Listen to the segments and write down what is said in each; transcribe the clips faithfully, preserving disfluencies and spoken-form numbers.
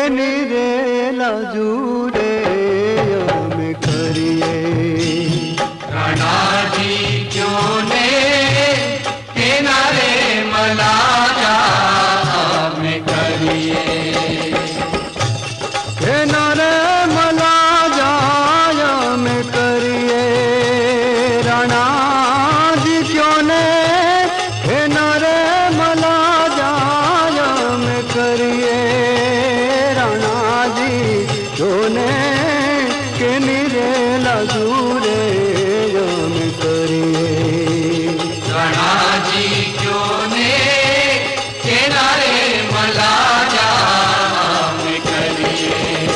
निरे लाजूरे में करिए राणा जी क्यों ने किनारे मलाजा में करिए किनारे मलाजा में करिए राणा जी क्यों ने किनारे मलाजा में करिए राणा जी क्यों ने के निरे लाजूरे में करिए राणा जी क्यों ने किनारे मलाजा में करिए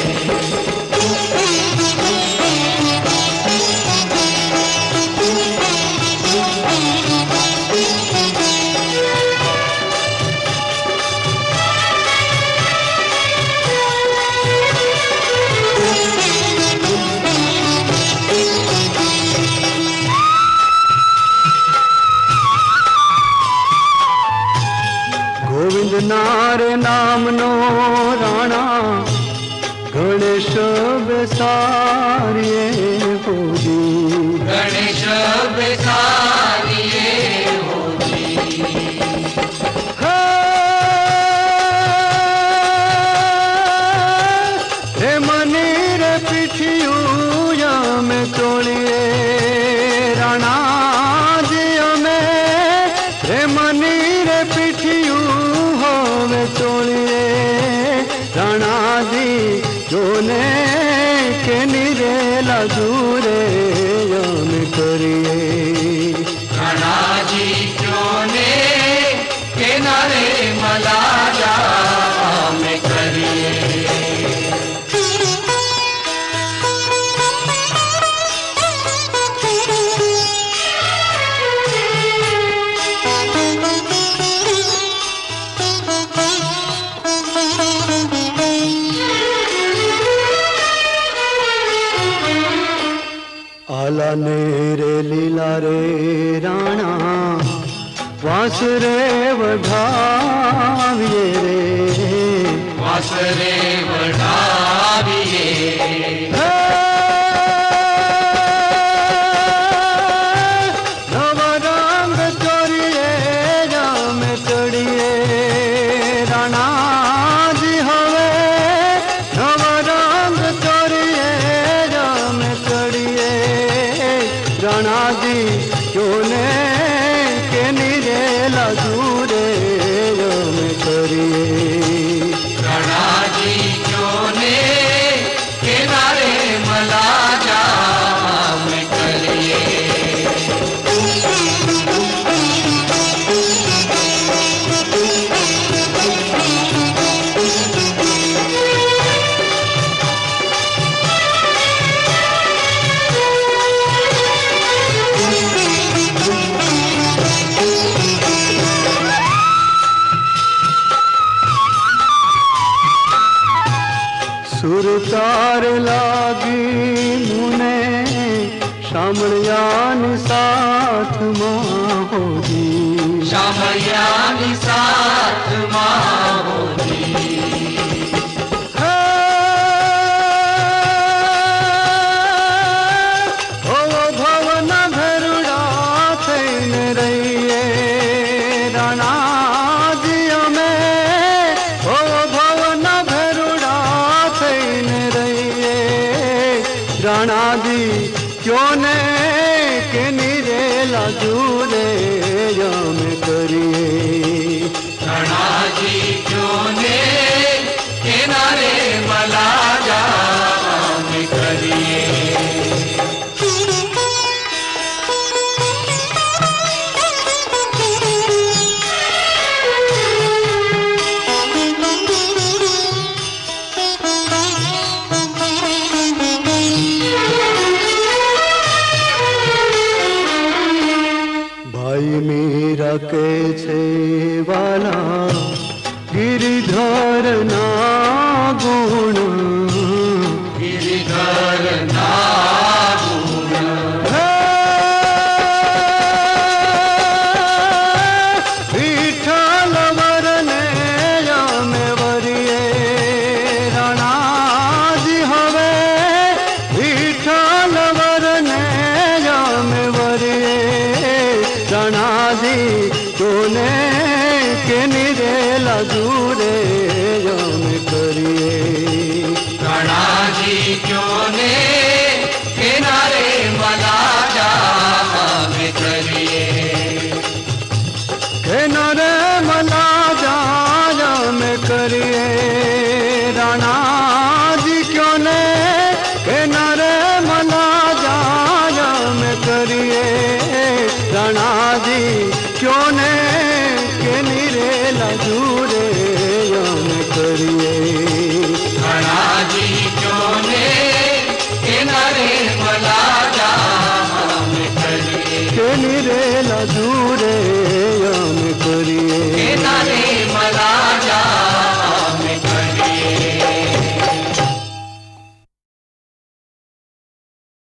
गोविंद नारे नामनो राणा गणेश बेसारिए होजी गणेश बेसारिए होजी रे मनी रे पिठियू में तोड़िए राणा जी में रे मनी रे पिठियू में तोड़िए राणा जी जोने के निरे लाजूरे में करिए राणा जी क्यों ने किनारे मलाजा में करिए आला नेरे लीला रे राणा वास रे वढाविए रे वास रे वढाविए नव रंग चोरिए जाम चढ़िए राणा जी हवे नव रंग चोरिए जाम चढ़िए राणा जी क्यों ने के निरे लाजूरे में करिए राणा जी क्यों ने किनारे मलाजा में करिए सुरतार लागी मुने शामळियान साथ मां होजी शामयानी साथ मां होजी ओ भवन भरुड़ा थैन रहिए राणा जी में ओ भवन भरुड़ा थैन रहिए राणा जी क्यों ने के निरे लाजूरे में करिए राणा जी क्यों ने किनारे मलाजा में करिए भाई मीरा के छे रणाजी क्यों ने के निरे लजूरे यम करिए।